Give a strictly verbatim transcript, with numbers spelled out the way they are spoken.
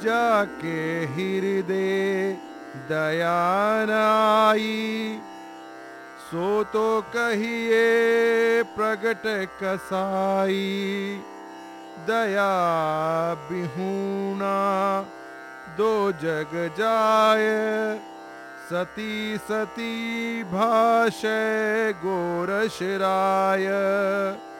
जाके हृदय दया न आई, सो तो कहिए प्रगट कसाई। दया बिहूना दो जग जाय, सती सती भाषय गोरश राय।